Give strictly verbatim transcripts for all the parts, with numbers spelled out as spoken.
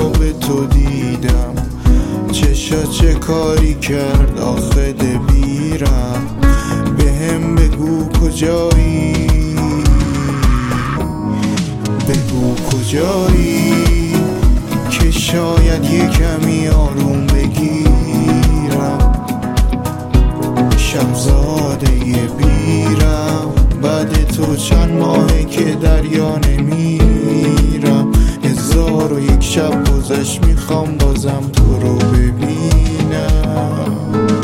به تو دیدم، چشا چه کاری کرد آخه دبیرم. به هم بگو کجایی، بگو کجایی که شاید یه کمی آروم بگیرم. شبزاده یه بیرم، بعد تو چند ماهه که دریا نمیرم. هزار و یک شب گذشت میخوام بازم تو رو ببینم.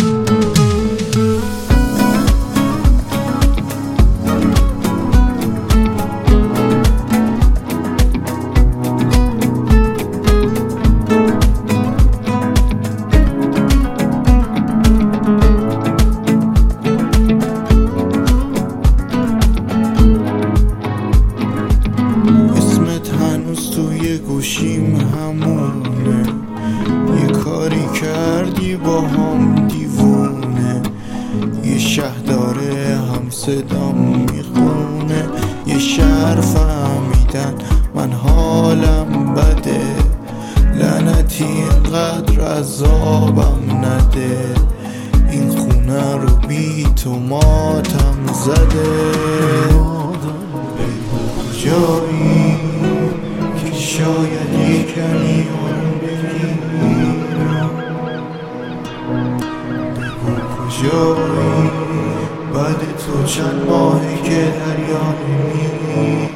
توی گوشیم همونه، یه کاری کردی با هم دیوونه. یه شهرداره هم صدام میخونه، یه شهر فهمیدن من حالم بده. لعنتی اینقدر عذابم نده، این خونه رو بی تو ماتم زده. کجایی شاید یک کمی آروم بگیرم. بگو کجایی بعد تو چند ماهی که دریا نمیرم.